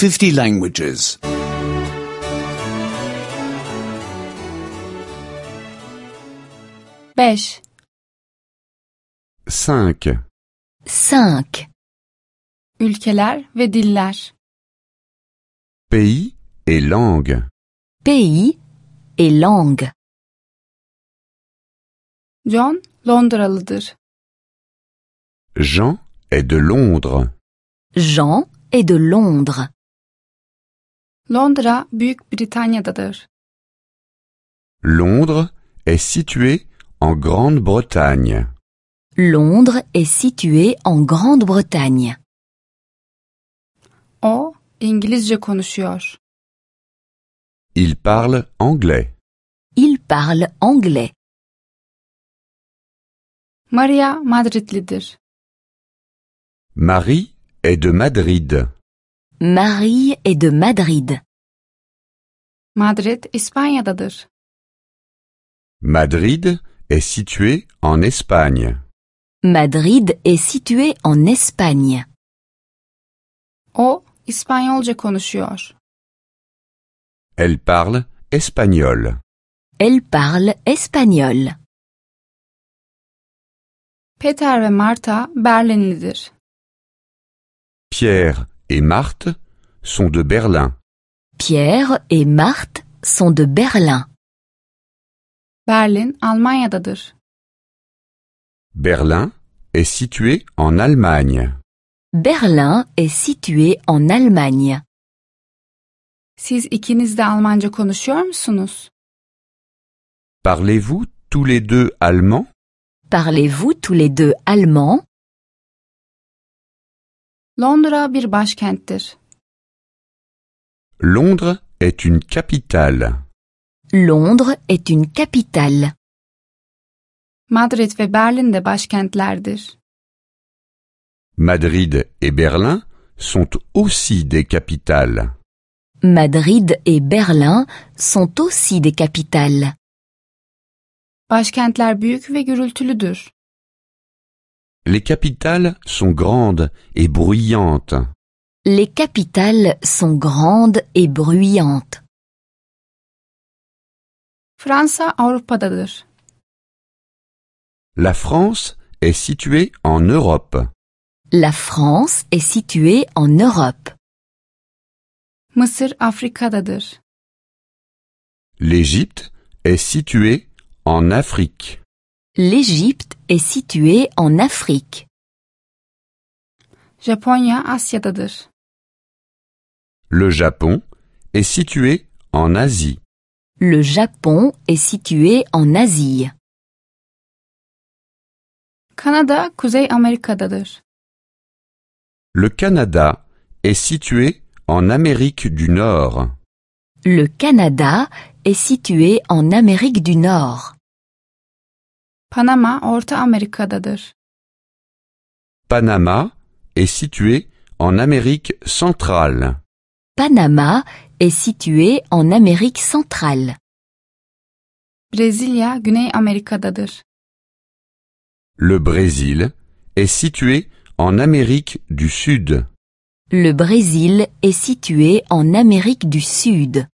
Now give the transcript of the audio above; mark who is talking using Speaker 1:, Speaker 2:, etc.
Speaker 1: 50 languages.
Speaker 2: 5.
Speaker 3: 5.
Speaker 4: 5.
Speaker 2: Ülkeler ve diller.
Speaker 3: Pays et langue.
Speaker 4: Pays et langue.
Speaker 2: John Londralıdır.
Speaker 3: Jean est de Londres.
Speaker 4: Jean est de Londres.
Speaker 2: Londra Büyük Britanya'dadır.
Speaker 3: Londres est situé en Grande-Bretagne.
Speaker 4: Londres est situé en Grande-Bretagne.
Speaker 2: O İngilizce konuşuyor.
Speaker 3: Il parle anglais.
Speaker 4: Il parle anglais.
Speaker 2: Maria Madridlidir.
Speaker 3: Marie est de Madrid.
Speaker 4: Marie est de Madrid.
Speaker 2: Madrid İspanya'dadır.
Speaker 3: Madrid est situé en Espagne.
Speaker 4: Madrid est situé en Espagne.
Speaker 2: O İspanyolca konuşuyor.
Speaker 3: Elle parle espagnol.
Speaker 4: Elle parle espagnol.
Speaker 2: Peter ve Marta Berlinlidir.
Speaker 3: Pierre et Marthe sont de Berlin.
Speaker 4: Pierre et Marthe sont de Berlin.
Speaker 2: Berlin Almanya'dadır.
Speaker 3: Berlin est situé en Allemagne.
Speaker 4: Berlin est situé en Allemagne.
Speaker 2: Siz ikiniz de Almanca konuşuyor musunuz?
Speaker 3: Parlez-vous tous les deux allemand?
Speaker 4: Parlez-vous tous les deux allemand?
Speaker 2: Londra bir başkenttir.
Speaker 3: Londres est une capitale.
Speaker 4: Londres est une capitale.
Speaker 2: Madrid ve Berlin de başkentlerdir.
Speaker 3: Madrid et Berlin sont aussi des capitales.
Speaker 4: Madrid et Berlin sont aussi des capitales.
Speaker 2: Başkentler büyük ve gürültülüdür.
Speaker 3: Les capitales sont grandes et bruyantes.
Speaker 4: Les capitales sont grandes et bruyantes.
Speaker 2: Fransa Avrupa'dadır.
Speaker 3: La France est située en Europe.
Speaker 4: La France est située en Europe.
Speaker 2: Mısır Afrika'dadır.
Speaker 3: L'Égypte est située en Afrique.
Speaker 4: L'Égypte est située en Afrique.
Speaker 2: Japonya Asya'dadır.
Speaker 3: Le Japon est situé en Asie.
Speaker 4: Le Japon est situé en Asie.
Speaker 2: Kanada Kuzey Amerika'dadır.
Speaker 3: Le Canada est situé en Amérique du Nord.
Speaker 4: Le Canada est situé en Amérique du Nord.
Speaker 2: Panama Orta Amerika'dadır.
Speaker 3: Panama est situé en Amérique centrale.
Speaker 4: Panama est situé en Amérique centrale.
Speaker 2: Brezilya Güney Amerika'dadır.
Speaker 3: Le Brésil est situé en Amérique du Sud.
Speaker 4: Le Brésil est situé en Amérique du Sud.